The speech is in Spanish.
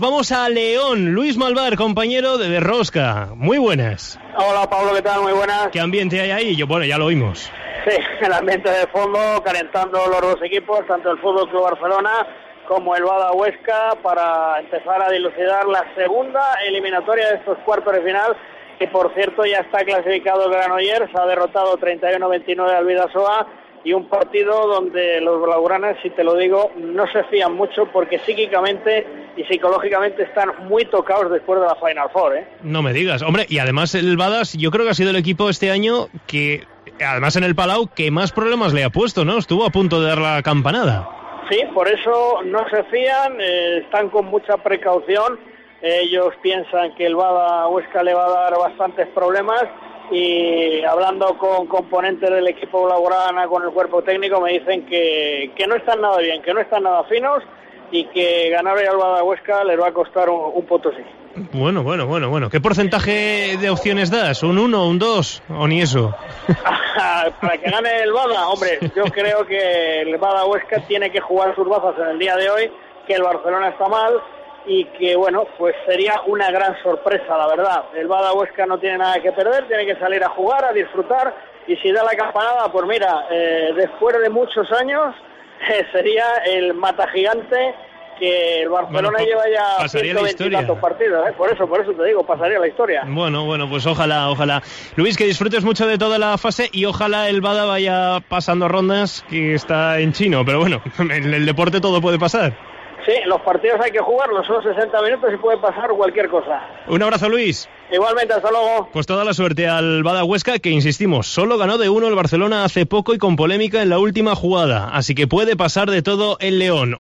Vamos a León. Luis Malvar, compañero de Rosca. Muy buenas. Hola Pablo, ¿qué tal? Muy buenas. ¿Qué ambiente hay ahí? Bueno, ya lo oímos. Sí, el ambiente de fondo, calentando los dos equipos, tanto el Fútbol Club Barcelona como el Bada Huesca, para empezar a dilucidar la segunda eliminatoria de estos cuartos de final, que por cierto ya está clasificado el Granollers, ha derrotado 31-29 al Bidasoa, y un partido donde los blaugranas, si te lo digo, no se fían mucho porque psíquicamente y psicológicamente están muy tocados después de la Final Four, ¿eh? No me digas. Hombre, y además el Badas, yo creo que ha sido el equipo este año que, además en el Palau, que más problemas le ha puesto, ¿no? Estuvo a punto de dar la campanada. Sí, por eso no se fían, están con mucha precaución. Ellos piensan que el Bada Huesca le va a dar bastantes problemas, y hablando con componentes del equipo blaugrana, con el cuerpo técnico, me dicen que no están nada bien, que no están nada finos, y que ganar al Bada Huesca les va a costar un potosí. Bueno. ¿Qué porcentaje de opciones das? ¿Un 1, un 2 o ni eso? Para que gane el Bada, hombre, yo creo que el Bada Huesca tiene que jugar sus bazas en el día de hoy, que el Barcelona está mal, y que bueno, pues sería una gran sorpresa, la verdad. El Bada Huesca no tiene nada que perder, tiene que salir a jugar, a disfrutar, y si da la campanada, pues mira, después de muchos años, sería el mata gigante que el Barcelona lleva ya 120 y tantos partidos, ¿eh? Por eso te digo, pasaría la historia. Bueno, pues ojalá. Luis, que disfrutes mucho de toda la fase, y ojalá el Bada vaya pasando rondas, que está en chino, pero bueno, en el deporte todo puede pasar. Sí, los partidos hay que jugarlos, son 60 minutos y puede pasar cualquier cosa. Un abrazo, Luis. Igualmente, hasta luego. Pues toda la suerte al Bada Huesca, que insistimos, solo ganó de 1 el Barcelona hace poco y con polémica en la última jugada, así que puede pasar de todo en León.